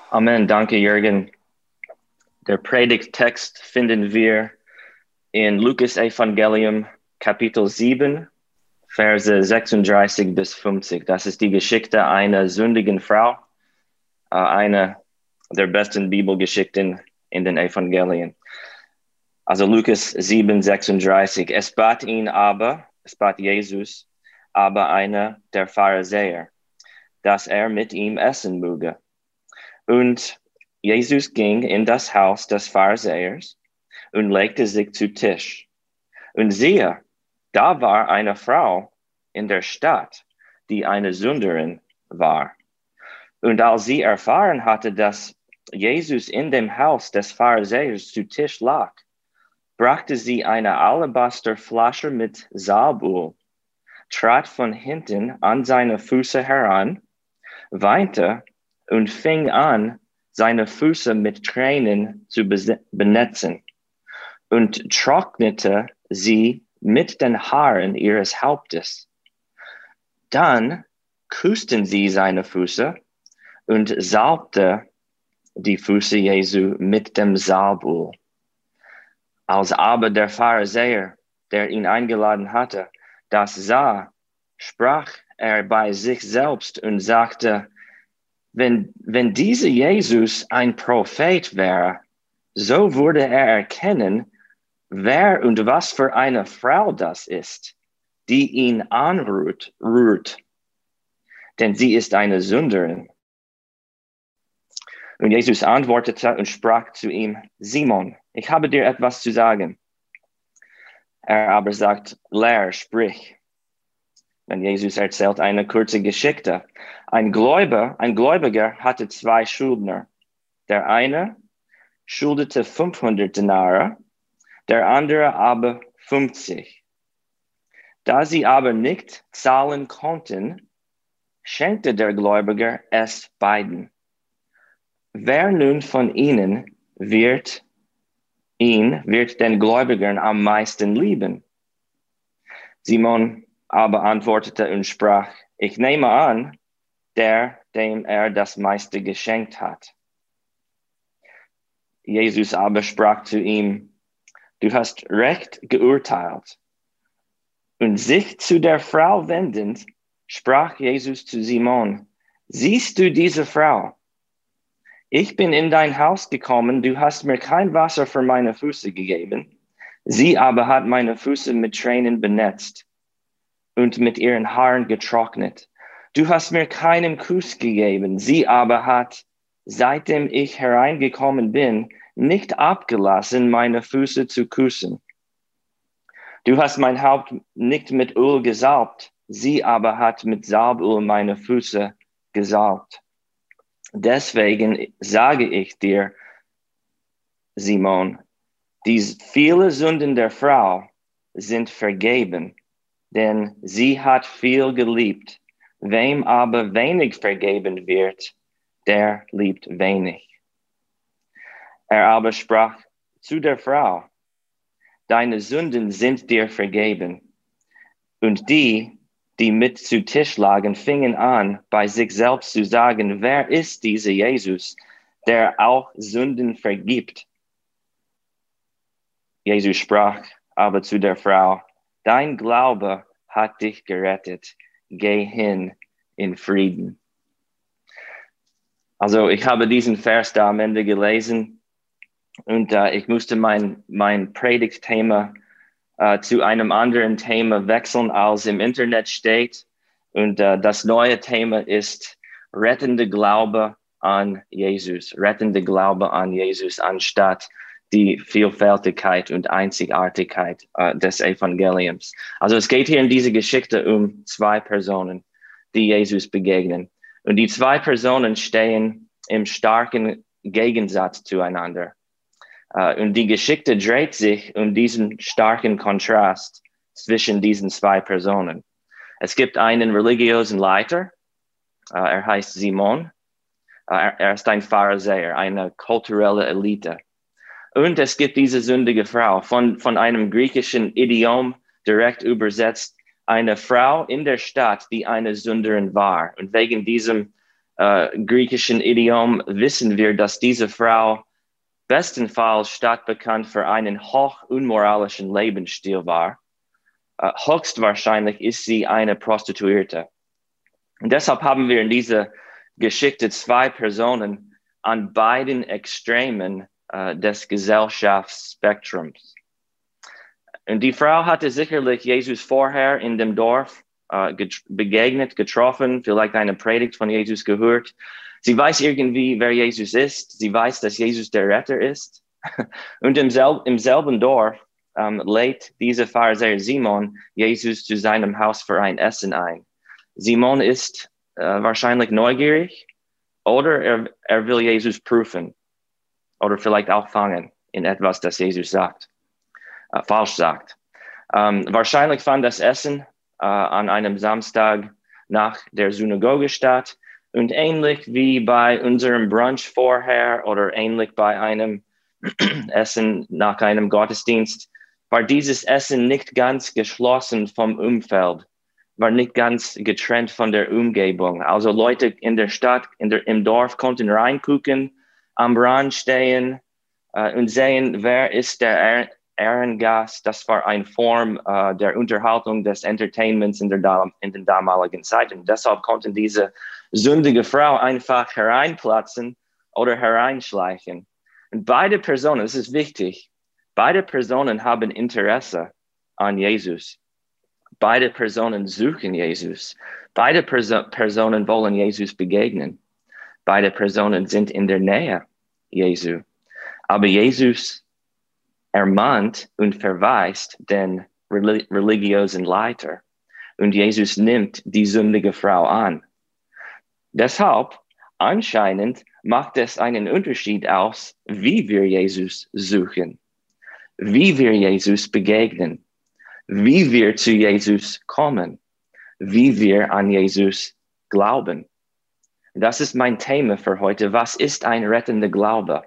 Amen, danke Jürgen. Der Predigttext finden wir in Lukas Evangelium Kapitel 7, Verse 36 bis 50. Das ist die Geschichte einer sündigen Frau, eine der besten Bibelgeschichten in den Evangelien. Also Lukas 7, 36. Es bat Jesus, aber einer der Pharisäer, dass er mit ihm essen möge. Und Jesus ging in das Haus des Pharisäers und legte sich zu Tisch. Und siehe, da war eine Frau in der Stadt, die eine Sünderin war. Und als sie erfahren hatte, dass Jesus in dem Haus des Pharisäers zu Tisch lag, brachte sie eine Alabasterflasche mit Salböl, trat von hinten an seine Füße heran, weinte und fing an, seine Füße mit Tränen zu benetzen und trocknete sie mit den Haaren ihres Hauptes. Dann küssten sie seine Füße und salbte die Füße Jesu mit dem Salböl. Als aber der Pharisäer, der ihn eingeladen hatte, das sah, sprach er bei sich selbst und sagte, wenn dieser Jesus ein Prophet wäre, so würde er erkennen, wer und was für eine Frau das ist, die ihn anrührt, denn sie ist eine Sünderin. Und Jesus antwortete und sprach zu ihm, Simon, ich habe dir etwas zu sagen. Er aber sagt, Lehr, sprich. Und Jesus erzählt eine kurze Geschichte. Ein Gläubiger hatte zwei Schuldner. Der eine schuldete 500 Denare, der andere aber 50. Da sie aber nicht zahlen konnten, schenkte der Gläubiger es beiden. Wer nun von ihnen wird den Gläubigern am meisten lieben? Simon aber antwortete und sprach, ich nehme an, dem er das meiste geschenkt hat. Jesus aber sprach zu ihm, du hast recht geurteilt. Und sich zu der Frau wendend, sprach Jesus zu Simon, siehst du diese Frau? Ich bin in dein Haus gekommen, du hast mir kein Wasser für meine Füße gegeben. Sie aber hat meine Füße mit Tränen benetzt und mit ihren Haaren getrocknet. Du hast mir keinen Kuss gegeben. Sie aber hat, seitdem ich hereingekommen bin, nicht abgelassen, meine Füße zu küssen. Du hast mein Haupt nicht mit Öl gesalbt. Sie aber hat mit Salböl meine Füße gesalbt. Deswegen sage ich dir, Simon, die viele Sünden der Frau sind vergeben, denn sie hat viel geliebt. Wem aber wenig vergeben wird, der liebt wenig. Er aber sprach zu der Frau, deine Sünden sind dir vergeben. Und die mit zu Tisch lagen, fingen an, bei sich selbst zu sagen, wer ist dieser Jesus, der auch Sünden vergibt? Jesus sprach aber zu der Frau, dein Glaube hat dich gerettet. Geh hin in Frieden. Also ich habe diesen Vers da am Ende gelesen und ich musste mein Predigtthema zu einem anderen Thema wechseln, als im Internet steht. Und das neue Thema ist rettende Glaube an Jesus. Rettende Glaube an Jesus anstatt die Vielfältigkeit und Einzigartigkeit des Evangeliums. Also es geht hier in dieser Geschichte um zwei Personen, die Jesus begegnen. Und die zwei Personen stehen im starken Gegensatz zueinander. Und die Geschichte dreht sich um diesen starken Kontrast zwischen diesen zwei Personen. Es gibt einen religiösen Leiter, er heißt Simon. Er ist ein Pharisäer, eine kulturelle Elite. Und es gibt diese sündige Frau, von einem griechischen Idiom direkt übersetzt, eine Frau in der Stadt, die eine Sünderin war. Und wegen diesem griechischen Idiom wissen wir, dass diese Frau bestenfalls stadtbekannt für einen hoch unmoralischen Lebensstil war. Höchstwahrscheinlich ist sie eine Prostituierte. Und deshalb haben wir in dieser Geschichte zwei Personen an beiden Extremen des Gesellschaftsspektrums. Und die Frau hatte sicherlich Jesus vorher in dem Dorf begegnet, getroffen, vielleicht eine Predigt von Jesus gehört. Sie weiß irgendwie, wer Jesus ist. Sie weiß, dass Jesus der Retter ist. Und im selben Dorf lädt dieser Pharisäer Simon Jesus zu seinem Haus für ein Essen ein. Simon ist wahrscheinlich neugierig oder er will Jesus prüfen oder vielleicht auch fangen in etwas, das Jesus sagt, falsch sagt. Wahrscheinlich fand das Essen an einem Samstag nach der Synagoge statt und ähnlich wie bei unserem Brunch vorher oder ähnlich bei einem Essen nach einem Gottesdienst, war dieses Essen nicht ganz geschlossen vom Umfeld, war nicht ganz getrennt von der Umgebung. Also Leute in der Stadt, im Dorf konnten reingucken, am Rand stehen und sehen, wer ist der Ehrengast. Das war eine Form der Unterhaltung, des Entertainments in den damaligen Zeit. Und deshalb konnten diese sündige Frau einfach hereinplatzen oder hereinschleichen. Und beide Personen, das ist wichtig, beide Personen haben Interesse an Jesus. Beide Personen suchen Jesus. Beide Personen wollen Jesus begegnen. Beide Personen sind in der Nähe Jesu. Aber Jesus ermahnt und verweist den religiösen Leiter. Und Jesus nimmt die sündige Frau an. Deshalb, anscheinend, macht es einen Unterschied aus, wie wir Jesus suchen, wie wir Jesus begegnen, wie wir zu Jesus kommen, wie wir an Jesus glauben. Das ist mein Thema für heute. Was ist ein rettender Glaube?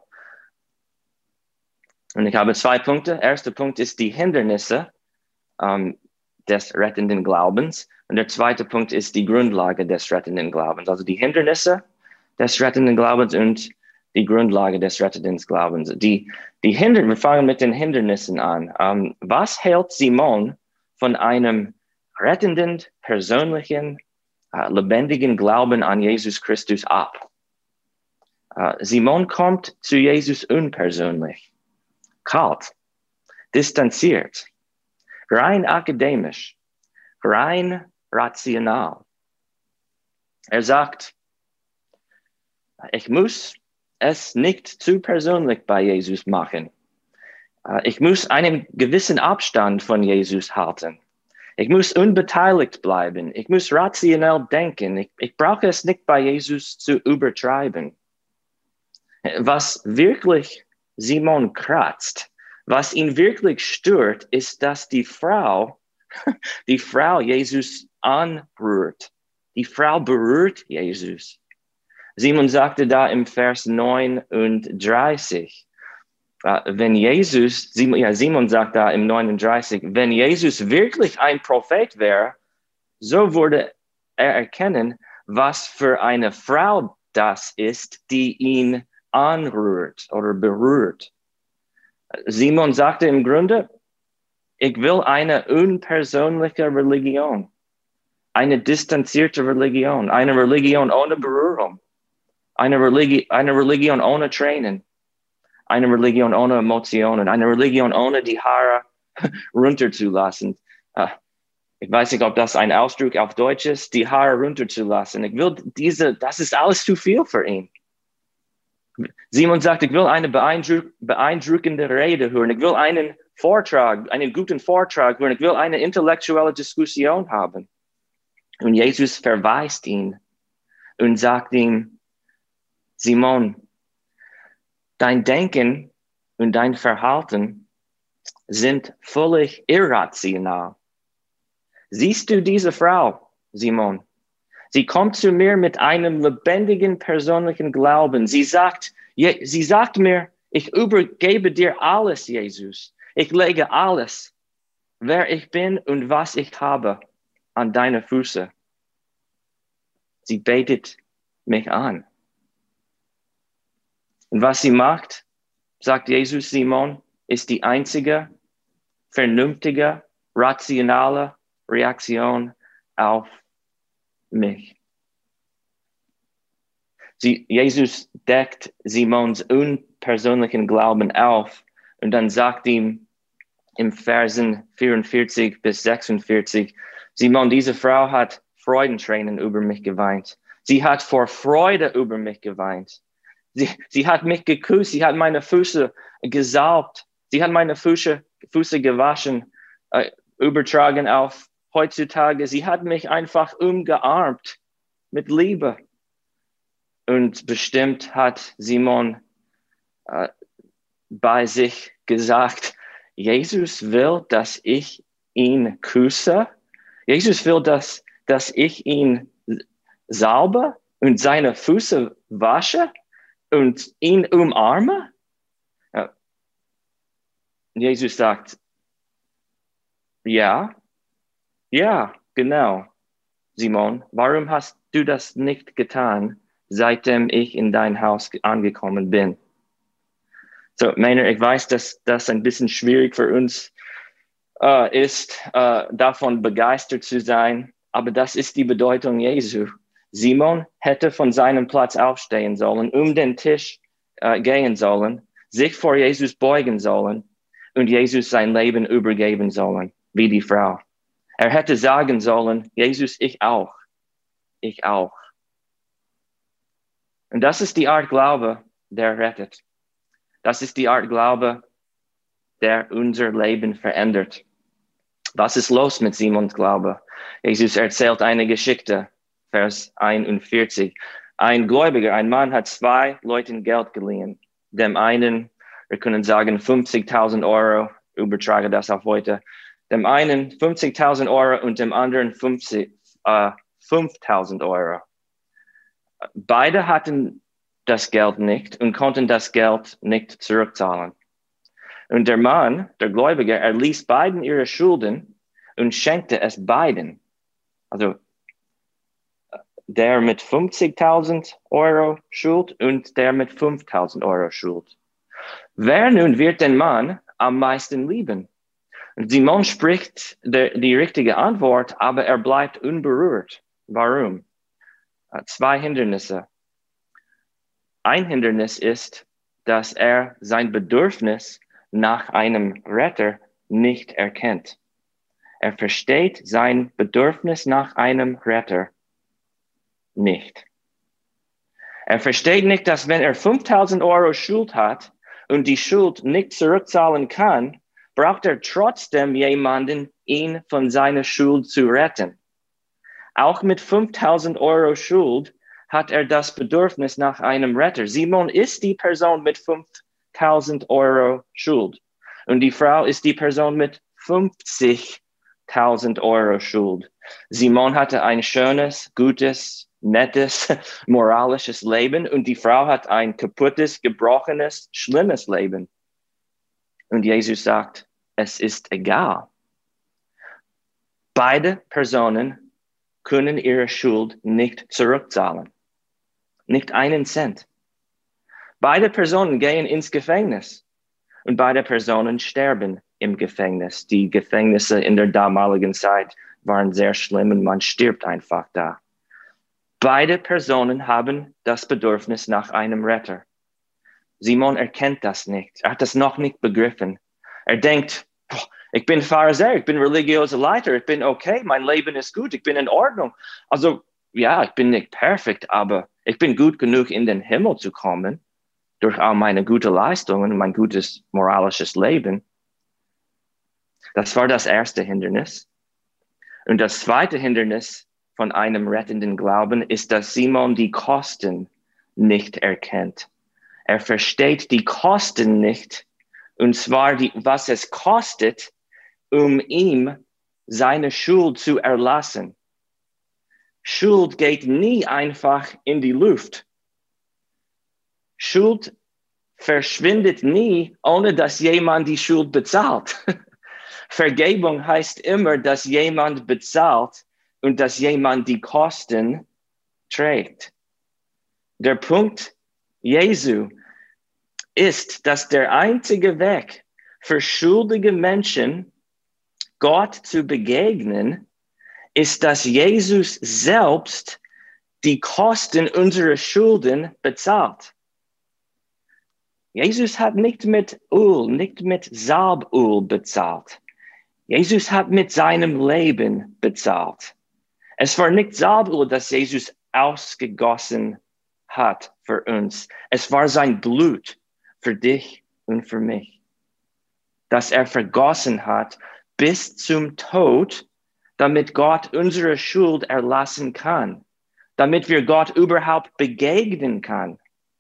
Und ich habe 2 Punkte. Erster Punkt ist die Hindernisse des rettenden Glaubens. Und der zweite Punkt ist die Grundlage des rettenden Glaubens. Also die Hindernisse des rettenden Glaubens und die Grundlage des rettenden Glaubens. Wir fangen mit den Hindernissen an. Was hält Simon von einem rettenden, persönlichen, lebendigen Glauben an Jesus Christus ab? Simon kommt zu Jesus unpersönlich, kalt, distanziert, rein akademisch, rein rational. Er sagt, ich muss es nicht zu persönlich bei Jesus machen. Ich muss einen gewissen Abstand von Jesus halten. Ich muss unbeteiligt bleiben. Ich muss rationell denken. Ich brauche es nicht bei Jesus zu übertreiben. Was wirklich Simon kratzt, was ihn wirklich stört, ist, dass die Frau Jesus anrührt. Die Frau berührt Jesus. Simon sagte da im Vers 39, Simon sagt da im 39, wenn Jesus wirklich ein Prophet wäre, so würde er erkennen, was für eine Frau das ist, die ihn anrührt oder berührt. Simon sagte im Grunde, ich will eine unpersönliche Religion, eine distanzierte Religion, eine Religion ohne Berührung, eine Religion ohne Tränen, eine Religion ohne Emotionen, eine Religion ohne die Haare runterzulassen. Ich weiß nicht, ob das ein Ausdruck auf Deutsch ist, die Haare runterzulassen. Das ist alles zu viel für ihn. Simon sagt, ich will eine beeindruckende Rede hören. Ich will einen guten Vortrag hören. Ich will eine intellektuelle Diskussion haben. Und Jesus verweist ihn und sagt ihm, Simon, dein Denken und dein Verhalten sind völlig irrational. Siehst du diese Frau, Simon? Sie kommt zu mir mit einem lebendigen, persönlichen Glauben. Sie sagt mir, ich übergebe dir alles, Jesus. Ich lege alles, wer ich bin und was ich habe, an deine Füße. Sie betet mich an. Und was sie macht, sagt Jesus Simon, ist die einzige vernünftige, rationale Reaktion auf mich. Jesus deckt Simons unpersönlichen Glauben auf und dann sagt ihm im Versen 44 bis 46, Simon, diese Frau hat Freudentränen über mich geweint. Sie hat vor Freude über mich geweint. Sie hat mich geküsst, sie hat meine Füße gesalbt, sie hat meine Füße gewaschen, übertragen auf heutzutage. Sie hat mich einfach umarmt mit Liebe. Und bestimmt hat Simon bei sich gesagt, Jesus will, dass ich ihn küsse. Jesus will, dass ich ihn salbe und seine Füße wasche und ihn umarme. Jesus sagt, ja, genau, Simon, warum hast du das nicht getan, seitdem ich in dein Haus angekommen bin? So, Maynard, ich weiß, dass das ein bisschen schwierig für uns ist, davon begeistert zu sein, aber das ist die Bedeutung Jesu. Simon hätte von seinem Platz aufstehen sollen, den Tisch gehen sollen, sich vor Jesus beugen sollen und Jesus sein Leben übergeben sollen, wie die Frau. Er hätte sagen sollen, Jesus, ich auch. Ich auch. Und das ist die Art Glaube, der rettet. Das ist die Art Glaube, der unser Leben verändert. Was ist los mit Simons Glaube? Jesus erzählt eine Geschichte, Vers 41. Ein Gläubiger, ein Mann hat 2 Leuten Geld geliehen. Dem einen, wir können sagen 50.000 Euro, übertrage das auf heute. Dem einen 50.000 Euro und dem anderen 5.000 Euro. Beide hatten das Geld nicht und konnten das Geld nicht zurückzahlen. Und der Mann, der Gläubiger, erließ beiden ihre Schulden und schenkte es beiden. Also der mit 50.000 Euro Schuld und der mit 5.000 Euro Schuld. Wer nun wird den Mann am meisten lieben? Und Simon spricht die richtige Antwort, aber er bleibt unberührt. Warum? 2 Hindernisse. Ein Hindernis ist, dass er sein Bedürfnis nach einem Retter nicht erkennt. Er versteht sein Bedürfnis nach einem Retter nicht. Er versteht nicht, dass wenn er 5.000 Euro Schuld hat und die Schuld nicht zurückzahlen kann, braucht er trotzdem jemanden, ihn von seiner Schuld zu retten. Auch mit 5.000 Euro Schuld hat er das Bedürfnis nach einem Retter. Simon ist die Person mit 5.000 Euro Schuld und die Frau ist die Person mit 50.000 Euro Schuld. Simon hatte ein schönes, gutes, nettes, moralisches Leben und die Frau hat ein kaputtes, gebrochenes, schlimmes Leben. Und Jesus sagt, es ist egal. Beide Personen können ihre Schuld nicht zurückzahlen. Nicht einen Cent. Beide Personen gehen ins Gefängnis und beide Personen sterben im Gefängnis. Die Gefängnisse in der damaligen Zeit waren sehr schlimm und man stirbt einfach da. Beide Personen haben das Bedürfnis nach einem Retter. Simon erkennt das nicht. Er hat das noch nicht begriffen. Er denkt, ich bin Pharisäer, ich bin religiöser Leiter, ich bin okay, mein Leben ist gut, ich bin in Ordnung. Also ja, ich bin nicht perfekt, aber ich bin gut genug, in den Himmel zu kommen, durch all meine guten Leistungen und mein gutes moralisches Leben. Das war das erste Hindernis. Und das zweite Hindernis von einem rettenden Glauben ist, dass Simon die Kosten nicht erkennt. Er versteht die Kosten nicht, und zwar was es kostet, um ihm seine Schuld zu erlassen. Schuld geht nie einfach in die Luft. Schuld verschwindet nie, ohne dass jemand die Schuld bezahlt. Vergebung heißt immer, dass jemand bezahlt und dass jemand die Kosten trägt. Der Punkt Jesu ist, dass der einzige Weg für schuldige Menschen, Gott zu begegnen, ist, dass Jesus selbst die Kosten unserer Schulden bezahlt. Jesus hat nicht mit Öl, nicht mit Salböl bezahlt. Jesus hat mit seinem Leben bezahlt. Es war nicht Salböl, das Jesus ausgegossen hat für uns. Es war sein Blut für dich und für mich, das er vergossen hat bis zum Tod, damit Gott unsere Schuld erlassen kann, damit wir Gott überhaupt begegnen kann.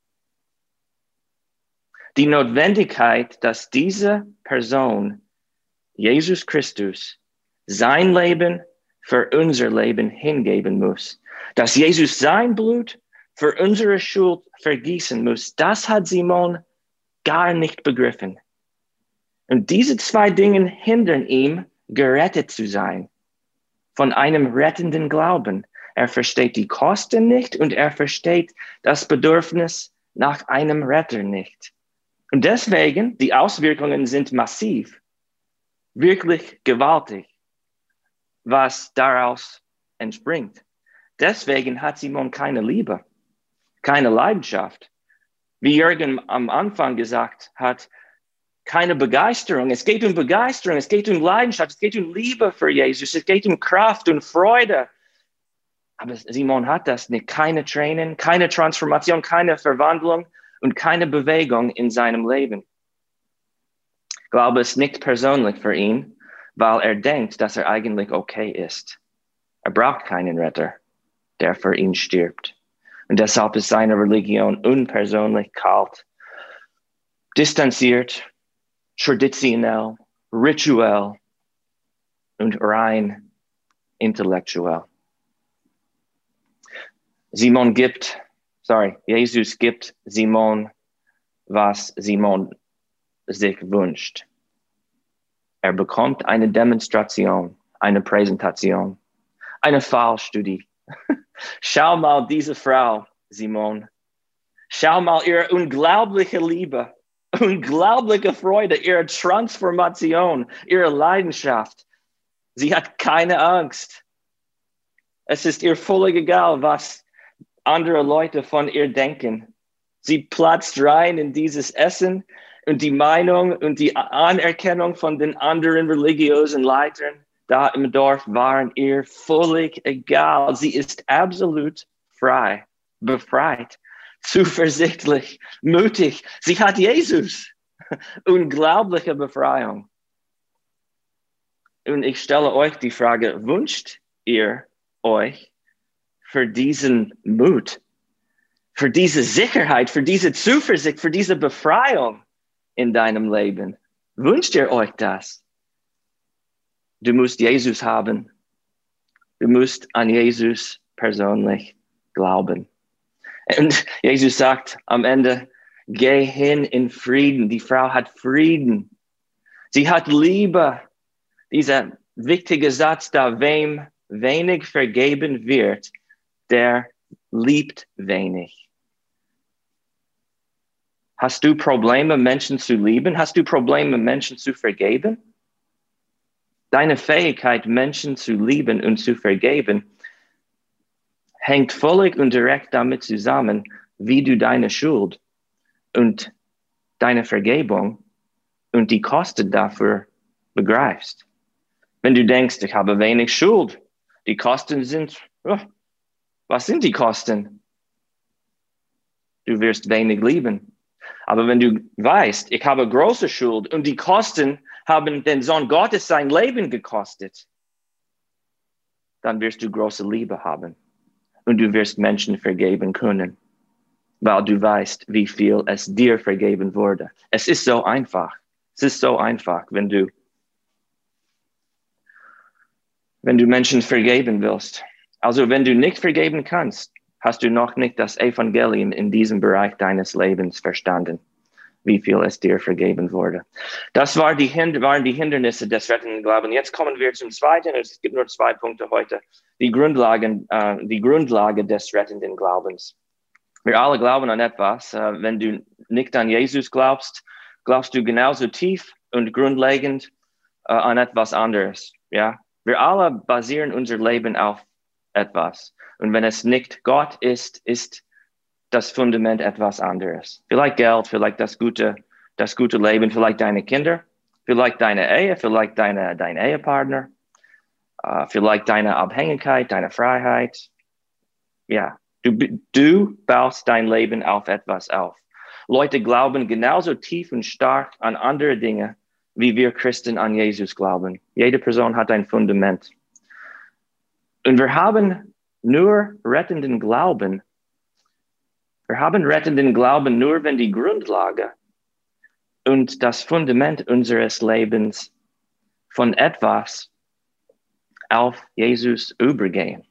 Die Notwendigkeit, dass diese Person, Jesus Christus, sein Leben für unser Leben hingeben muss, dass Jesus sein Blut für unsere Schuld vergießen muss, das hat Simon gar nicht begriffen. Und diese zwei Dinge hindern ihn, gerettet zu sein, von einem rettenden Glauben. Er versteht die Kosten nicht und er versteht das Bedürfnis nach einem Retter nicht. Und deswegen, die Auswirkungen sind massiv, wirklich gewaltig, was daraus entspringt. Deswegen hat Simon keine Liebe, keine Leidenschaft. Wie Jürgen am Anfang gesagt hat, keine Begeisterung. Es geht um Begeisterung, es geht um Leidenschaft, es geht um Liebe für Jesus, es geht um Kraft und Freude. Aber Simon hat das nicht. Keine Tränen, keine Transformation, keine Verwandlung und keine Bewegung in seinem Leben. Ich glaube, es ist nicht persönlich für ihn, weil er denkt, dass er eigentlich okay ist. Er braucht keinen Retter, der für ihn stirbt. Und deshalb ist seine Religion unpersönlich, kalt, distanziert, traditionell, rituell und rein intellektuell. Jesus gibt Simon, was Simon sich wünscht. Er bekommt eine Demonstration, eine Präsentation, eine Fallstudie. Schau mal diese Frau, Simon. Schau mal ihre unglaubliche Liebe, unglaubliche Freude, ihre Transformation, ihre Leidenschaft. Sie hat keine Angst. Es ist ihr völlig egal, was andere Leute von ihr denken. Sie platzt rein in dieses Essen und die Meinung und die Anerkennung von den anderen religiösen Leitern da im Dorf waren ihr völlig egal. Sie ist absolut frei, befreit, zuversichtlich, mutig. Sie hat Jesus. Unglaubliche Befreiung. Und ich stelle euch die Frage, wünscht ihr euch für diesen Mut, für diese Sicherheit, für diese Zuversicht, für diese Befreiung in deinem Leben? Wünscht ihr euch das? Du musst Jesus haben. Du musst an Jesus persönlich glauben. Und Jesus sagt am Ende, geh hin in Frieden. Die Frau hat Frieden. Sie hat Liebe. Dieser wichtige Satz da, wem wenig vergeben wird, der liebt wenig. Hast du Probleme, Menschen zu lieben? Hast du Probleme, Menschen zu vergeben? Deine Fähigkeit, Menschen zu lieben und zu vergeben, hängt völlig und direkt damit zusammen, wie du deine Schuld und deine Vergebung und die Kosten dafür begreifst. Wenn du denkst, ich habe wenig Schuld, die Kosten sind, was sind die Kosten? Du wirst wenig lieben. Aber wenn du weißt, ich habe große Schuld und die Kosten haben den Sohn Gottes sein Leben gekostet, dann wirst du große Liebe haben und du wirst Menschen vergeben können, weil du weißt, wie viel es dir vergeben wurde. Es ist so einfach. Es ist so einfach, wenn du Menschen vergeben willst. Also wenn du nicht vergeben kannst, hast du noch nicht das Evangelium in diesem Bereich deines Lebens verstanden, wie viel es dir vergeben wurde. Das waren die Hindernisse des rettenden Glaubens. Jetzt kommen wir zum Zweiten. Es gibt nur 2 Punkte heute. Die Grundlage des rettenden Glaubens. Wir alle glauben an etwas. Wenn du nicht an Jesus glaubst, glaubst du genauso tief und grundlegend an etwas anderes. Ja? Wir alle basieren unser Leben auf etwas. Und wenn es nicht Gott ist, ist das Fundament etwas anderes. Vielleicht Geld, vielleicht das gute Leben, vielleicht deine Kinder, vielleicht deine Ehe, vielleicht dein Ehepartner, vielleicht deine Abhängigkeit, deine Freiheit. Ja, du baust dein Leben auf etwas auf. Leute glauben genauso tief und stark an andere Dinge, wie wir Christen an Jesus glauben. Jede Person hat ein Fundament. Und wir haben nur rettenden Glauben. Wir haben rettenden Glauben nur, wenn die Grundlage und das Fundament unseres Lebens von etwas auf Jesus übergehen.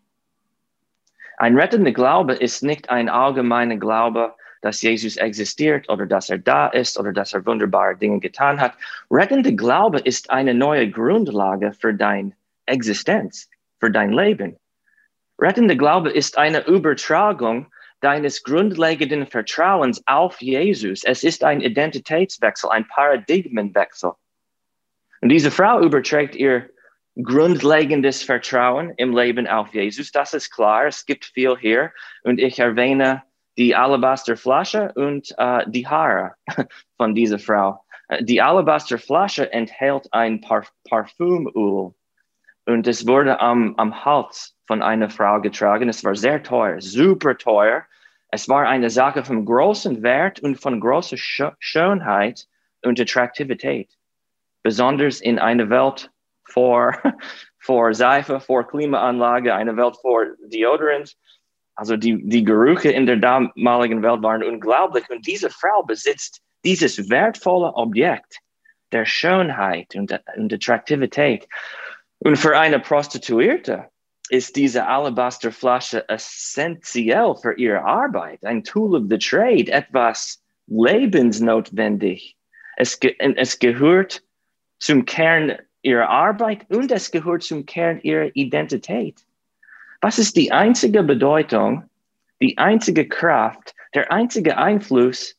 Ein rettender Glaube ist nicht ein allgemeiner Glaube, dass Jesus existiert oder dass er da ist oder dass er wunderbare Dinge getan hat. Rettender Glaube ist eine neue Grundlage für deine Existenz, für dein Leben. Rettender Glaube ist eine Übertragung deines grundlegenden Vertrauens auf Jesus. Es ist ein Identitätswechsel, ein Paradigmenwechsel. Und diese Frau überträgt ihr grundlegendes Vertrauen im Leben auf Jesus. Das ist klar, es gibt viel hier. Und ich erwähne die Alabasterflasche und die Haare von dieser Frau. Die Alabasterflasche enthält ein Parfümöl. Und es wurde am Hals von einer Frau getragen. Es war sehr teuer, super teuer. Es war eine Sache von großem Wert und von großer Schönheit und Attraktivität. Besonders in einer Welt vor Seife, vor Klimaanlage, eine Welt vor Deodorant. Also die Gerüche in der damaligen Welt waren unglaublich. Und diese Frau besitzt dieses wertvolle Objekt der Schönheit und Attraktivität. Und für eine Prostituierte ist diese Alabasterflasche essentiell für ihre Arbeit, ein Tool of the Trade, etwas lebensnotwendig. Es gehört zum Kern ihrer Arbeit und es gehört zum Kern ihrer Identität. Was ist die einzige Bedeutung, die einzige Kraft, der einzige Einfluss,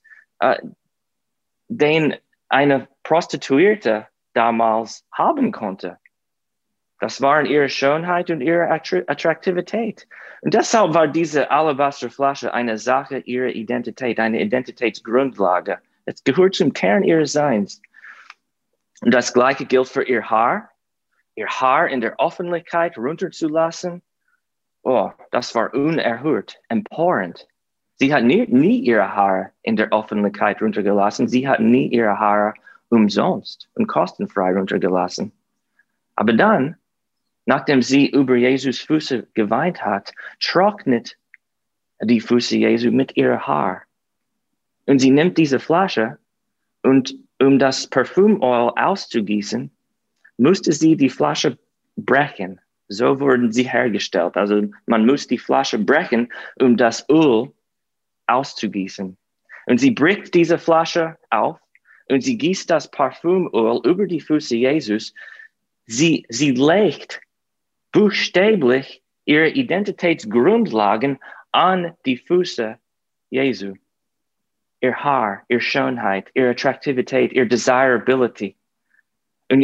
den eine Prostituierte damals haben konnte? Das waren ihre Schönheit und ihre Attraktivität. Und deshalb war diese Alabasterflasche eine Sache ihrer Identität, eine Identitätsgrundlage. Es gehört zum Kern ihres Seins. Und das Gleiche gilt für ihr Haar in der Öffentlichkeit runterzulassen. Oh, das war unerhört, emporend. Sie hat nie ihre Haare in der Öffentlichkeit runtergelassen. Sie hat nie ihre Haare umsonst und kostenfrei runtergelassen. Aber dann, nachdem sie über Jesus Füße geweint hat, trocknet die Füße Jesu mit ihrem Haar. Und sie nimmt diese Flasche und um das Parfümöl auszugießen, musste sie die Flasche brechen. So wurden sie hergestellt. Also man muss die Flasche brechen, um das Öl auszugießen. Und sie bricht diese Flasche auf und sie gießt das Parfümöl über die Füße Jesus. Sie legt buchstäblich ihre Identitätsgrundlagen an die Füße Jesu. Ihr Haar, ihre Schönheit, ihre Attraktivität, ihre Desirability. Und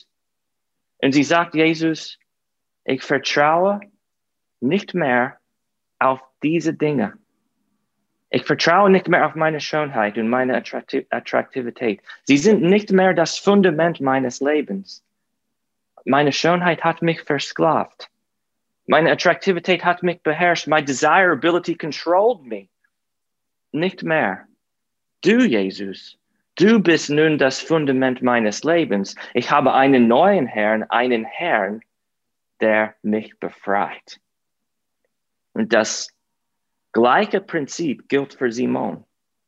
sie sagt Jesus, ich vertraue nicht mehr auf diese Dinge. Ich vertraue nicht mehr auf meine Schönheit und meine Attraktivität. Sie sind nicht mehr das Fundament meines Lebens. Meine Schönheit hat mich versklavt. Meine Attraktivität hat mich beherrscht. My desirability controlled me. Nicht mehr. Du, Jesus, du bist nun das Fundament meines Lebens. Ich habe einen neuen Herrn, der mich befreit. Und das gleiche Prinzip gilt für Simon.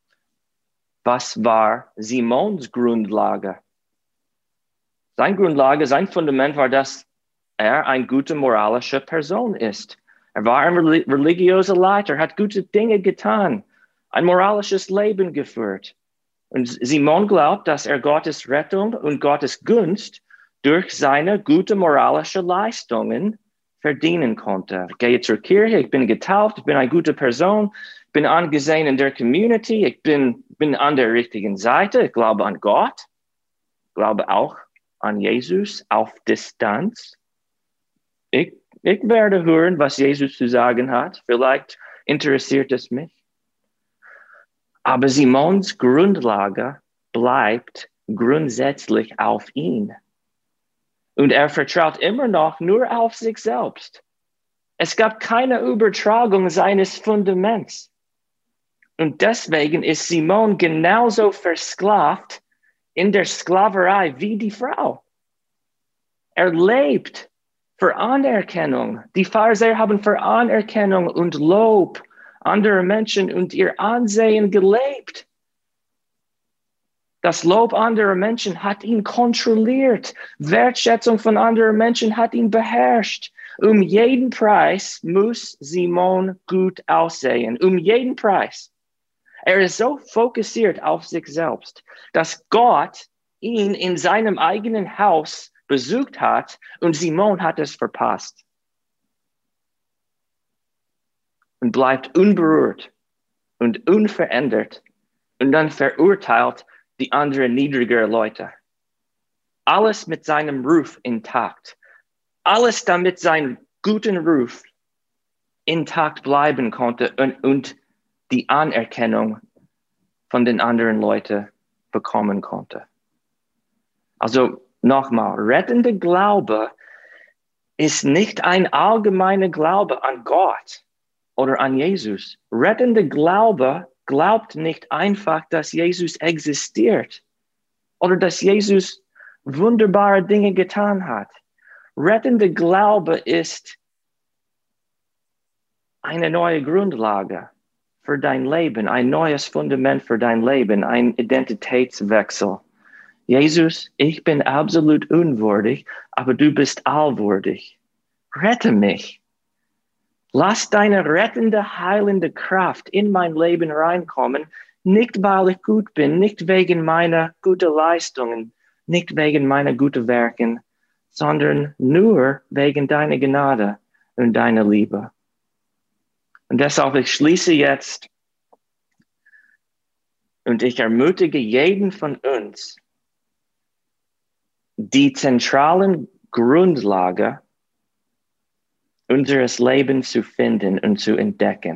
Was war Simons Grundlage? Sein Fundament war, dass er eine gute moralische Person ist. Er war ein religiöser Leiter, hat gute Dinge getan, ein moralisches Leben geführt. Und Simon glaubt, dass er Gottes Rettung und Gottes Gunst durch seine gute moralische Leistungen verdienen konnte. Ich gehe zur Kirche, ich bin getauft, ich bin eine gute Person, bin angesehen in der Community, ich bin an der richtigen Seite, ich glaube an Gott, glaube auch an Jesus auf Distanz. Ich werde hören, was Jesus zu sagen hat. Vielleicht interessiert es mich. Aber Simons Grundlage bleibt grundsätzlich auf ihn. Und er vertraut immer noch nur auf sich selbst. Es gab keine Übertragung seines Fundaments. Und deswegen ist Simon genauso versklavt in der Sklaverei wie die Frau. Er lebt für Anerkennung. Die Pharisäer haben für Anerkennung und Lob anderer Menschen und ihr Ansehen gelebt. Das Lob anderer Menschen hat ihn kontrolliert. Wertschätzung von anderen Menschen hat ihn beherrscht. Um jeden Preis muss Simon gut aussehen. Um jeden Preis. Er ist so fokussiert auf sich selbst, dass Gott ihn in seinem eigenen Haus besucht hat und Simon hat es verpasst. Und bleibt unberührt und unverändert und dann verurteilt die anderen niedrigeren Leute. Alles mit seinem Ruf intakt. Alles damit sein guten Ruf intakt bleiben konnte und die Anerkennung von den anderen Leuten bekommen konnte. Also nochmal, rettende Glaube ist nicht ein allgemeiner Glaube an Gott oder an Jesus. Rettende Glaube glaubt nicht einfach, dass Jesus existiert oder dass Jesus wunderbare Dinge getan hat. Rettende Glaube ist eine neue Grundlage für dein Leben, ein neues Fundament für dein Leben, ein Identitätswechsel. Jesus, ich bin absolut unwürdig, aber du bist allwürdig. Rette mich. Lass deine rettende, heilende Kraft in mein Leben reinkommen, nicht weil ich gut bin, nicht wegen meiner guten Leistungen, nicht wegen meiner guten Werken, sondern nur wegen deiner Gnade und deiner Liebe. Und deshalb, ich schließe jetzt und ich ermutige jeden von uns, die zentralen Grundlage unseres Lebens zu finden und zu entdecken.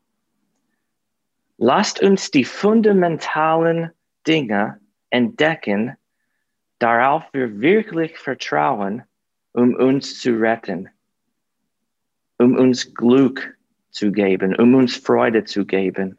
Lasst uns die fundamentalen Dinge entdecken, darauf wir wirklich vertrauen, um uns zu retten, um uns Glück zu geben, um uns Freude zu geben,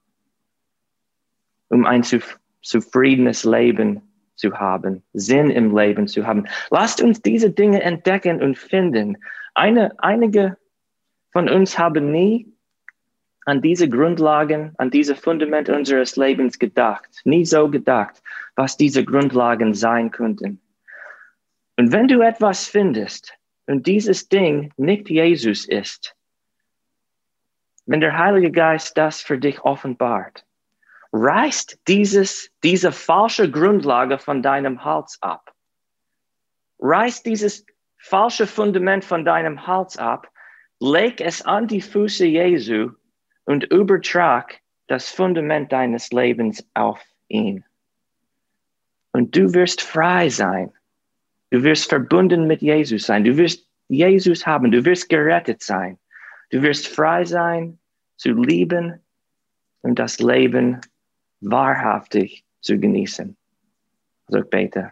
um ein zufriedenes Leben zu haben, Sinn im Leben zu haben. Lasst uns diese Dinge entdecken und finden. Einige von uns haben nie an diese Grundlagen, an diese Fundamente unseres Lebens gedacht, nie so gedacht, was diese Grundlagen sein könnten. Und wenn du etwas findest und dieses Ding nicht Jesus ist, wenn der Heilige Geist das für dich offenbart, reißt diese falsche Grundlage von deinem Hals ab. Reißt dieses falsche Fundament von deinem Hals ab, leg es an die Füße Jesu und übertrag das Fundament deines Lebens auf ihn. Und du wirst frei sein. Du wirst verbunden mit Jesus sein. Du wirst Jesus haben. Du wirst gerettet sein. Du wirst frei sein, zu lieben und das Leben wahrhaftig zu genießen. Also ich bete.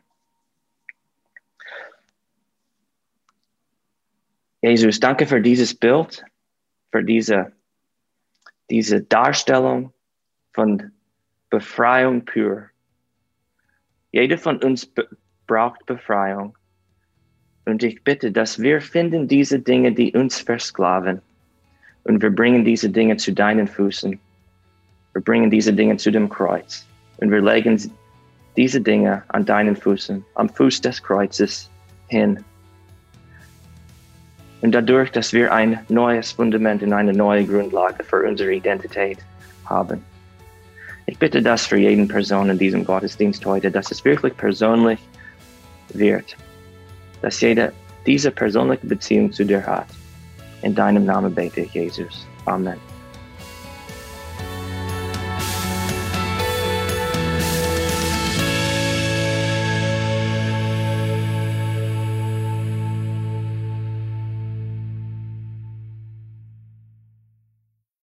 Jesus, danke für dieses Bild, für diese Darstellung von Befreiung pur. Jeder von uns braucht Befreiung. Und ich bitte, dass wir finden diese Dinge, die uns versklaven. Und wir bringen diese Dinge zu deinen Füßen. Wir bringen diese Dinge zu dem Kreuz. Und wir legen diese Dinge an deinen Füßen, am Fuß des Kreuzes hin. Und dadurch, dass wir ein neues Fundament und eine neue Grundlage für unsere Identität haben. Ich bitte das für jeden Person in diesem Gottesdienst heute, dass es wirklich persönlich wird. Dass jeder diese persönliche Beziehung zu dir hat. In deinem Namen bete ich, Jesus. Amen.